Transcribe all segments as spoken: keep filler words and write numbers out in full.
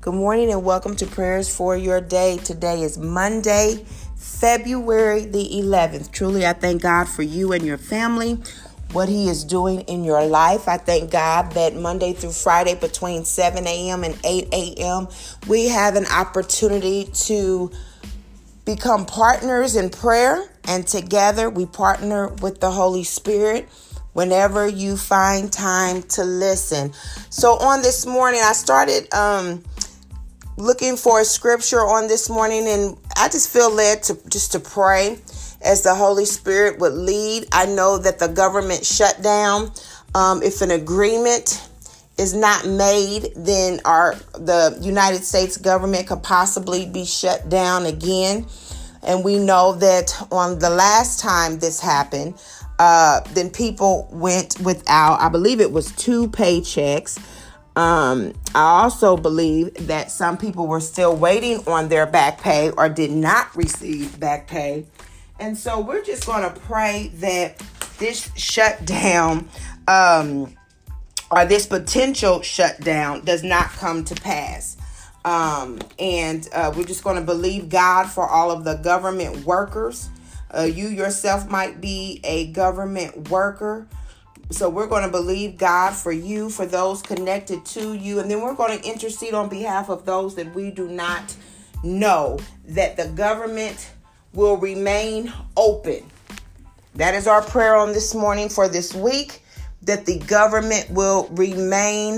Good morning and welcome to Prayers for Your Day. Today is Monday, February the eleventh. Truly, I thank God for you and your family, what He is doing in your life. I thank God that Monday through Friday between seven a.m. and eight a.m. we have an opportunity to become partners in prayer, and together we partner with the Holy Spirit whenever you find time to listen. So on this morning, I started um, looking for a scripture on this morning, and I just feel led to just to pray as the Holy Spirit would lead. I know that the government shutdown, um, if an agreement is not made, then our the United States government could possibly be shut down again. And we know that on the last time this happened, uh, then people went without, I believe it was two paychecks. Um, I also believe that some people were still waiting on their back pay or did not receive back pay. And so we're just going to pray that this shutdown, um, or this potential shutdown does not come to pass. Um, and uh, we're just going to believe God for all of the government workers. Uh, you yourself might be a government worker. So we're going to believe God for you, for those connected to you. And then we're going to intercede on behalf of those that we do not know, that the government will remain open. That is our prayer on this morning for this week, that the government will remain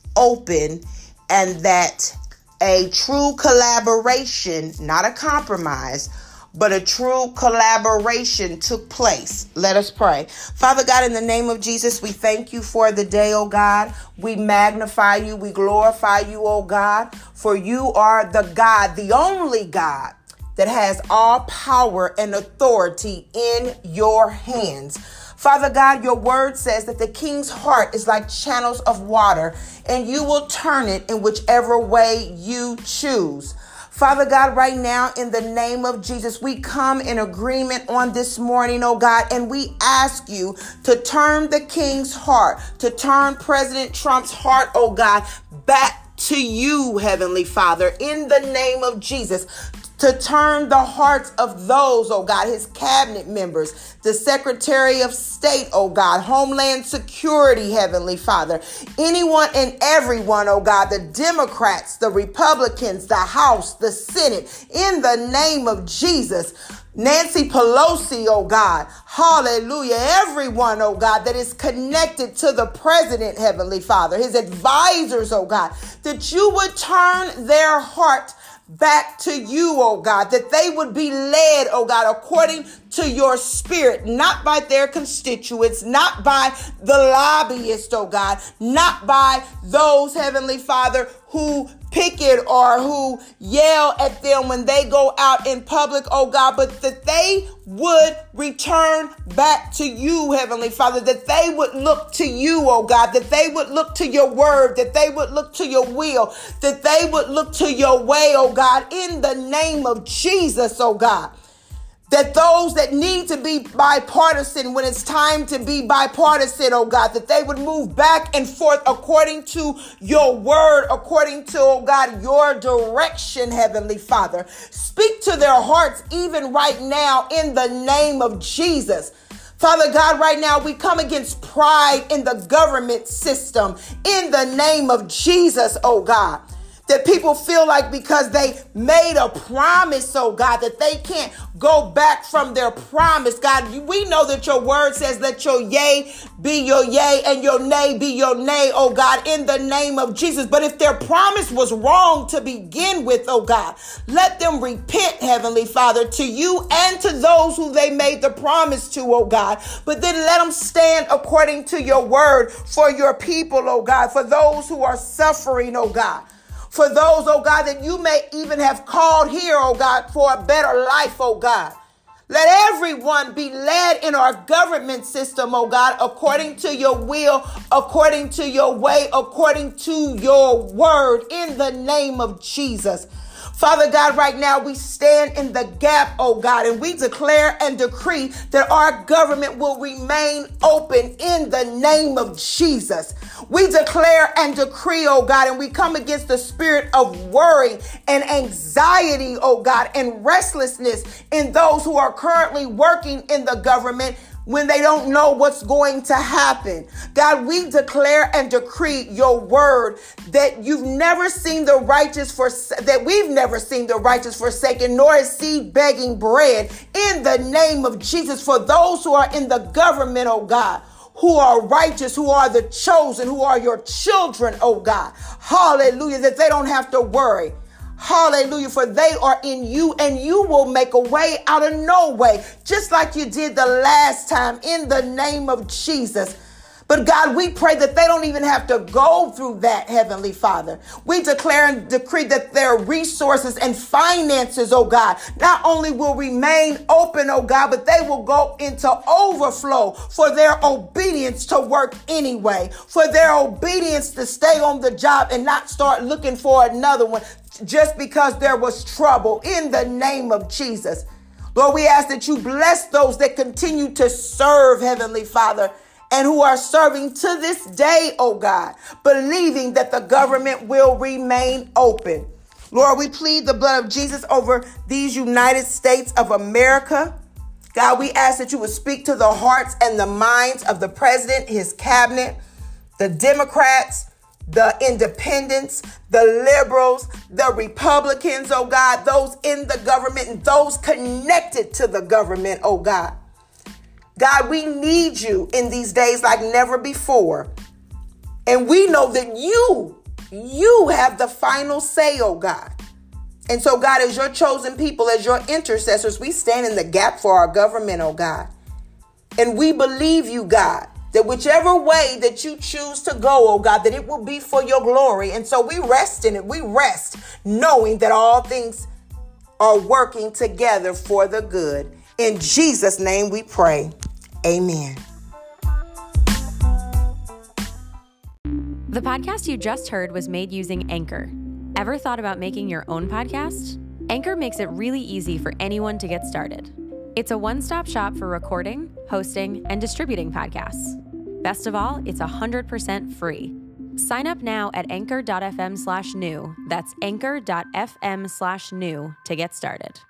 open and that a true collaboration, not a compromise, but a true collaboration took place. Let us pray. Father God, in the name of Jesus, we thank you for the day, oh God. We magnify you. We glorify you, oh God, for you are the God, the only God that has all power and authority in your hands. Father God, your word says that the king's heart is like channels of water, and you will turn it in whichever way you choose. Father God, right now, in the name of Jesus, we come in agreement on this morning, oh God, and we ask you to turn the king's heart, to turn President Trump's heart, oh God, back to you, Heavenly Father, in the name of Jesus. To turn the hearts of those, oh God, his cabinet members, the Secretary of State, oh God, Homeland Security, Heavenly Father, anyone and everyone, oh God, the Democrats, the Republicans, the House, the Senate, in the name of Jesus. Nancy Pelosi, oh God, hallelujah, everyone, oh God, that is connected to the president, Heavenly Father, his advisors, oh God, that you would turn their heart back to you, oh God, that they would be led, oh God, according to your spirit, not by their constituents, not by the lobbyists, oh God, not by those, Heavenly Father, who picket or who yell at them when they go out in public, oh God, but that they would return back to you, Heavenly Father, that they would look to you, oh God, that they would look to your word, that they would look to your will, that they would look to your way, oh God, in the name of Jesus, oh God. That those that need to be bipartisan when it's time to be bipartisan, oh God, that they would move back and forth according to your word, according to, oh God, your direction, Heavenly Father. Speak to their hearts even right now in the name of Jesus. Father God, right now we come against pride in the government system in the name of Jesus, oh God. That people feel like because they made a promise, oh God, that they can't go back from their promise. God, we know that your word says, let your yea be your yea and your nay be your nay, oh God, in the name of Jesus. But if their promise was wrong to begin with, oh God, let them repent, Heavenly Father, to you and to those who they made the promise to, oh God. But then let them stand according to your word for your people, oh God, for those who are suffering, oh God. For those, oh God, that you may even have called here, oh God, for a better life, oh God. Let everyone be led in our government system, oh God, according to your will, according to your way, according to your word, in the name of Jesus. Father God, right now we stand in the gap, oh God, and we declare and decree that our government will remain open in the name of Jesus. We declare and decree, oh God, and we come against the spirit of worry and anxiety, oh God, and restlessness in those who are currently working in the government when they don't know what's going to happen. God, we declare and decree your word that you've never seen the righteous for that we've never seen the righteous forsaken, nor is seed begging bread, in the name of Jesus. For those who are in the government, oh God, who are righteous, who are the chosen, who are your children, oh God, hallelujah, that they don't have to worry. Hallelujah, for they are in you, and you will make a way out of no way, just like you did the last time, in the name of Jesus. But God, we pray that they don't even have to go through that, Heavenly Father. We declare and decree that their resources and finances, oh God, not only will remain open, oh God, but they will go into overflow for their obedience to work anyway, for their obedience to stay on the job and not start looking for another one just because there was trouble, in the name of Jesus. Lord, we ask that you bless those that continue to serve, Heavenly Father, and who are serving to this day, oh God, believing that the government will remain open. Lord, we plead the blood of Jesus over these United States of America. God, we ask that you would speak to the hearts and the minds of the president, his cabinet, the Democrats, the independents, the liberals, the Republicans, oh God, those in the government and those connected to the government, oh God. God, we need you in these days like never before. And we know that you, you have the final say, oh God. And so, God, as your chosen people, as your intercessors, we stand in the gap for our government, oh God. And we believe you, God, that whichever way that you choose to go, oh God, that it will be for your glory. And so we rest in it. We rest knowing that all things are working together for the good. In Jesus' name we pray. Amen. The podcast you just heard was made using Anchor. Ever thought about making your own podcast? Anchor makes it really easy for anyone to get started. It's a one-stop shop for recording, hosting, and distributing podcasts. Best of all, it's one hundred percent free. Sign up now at anchor.fm slash new. That's anchor.fm slash new to get started.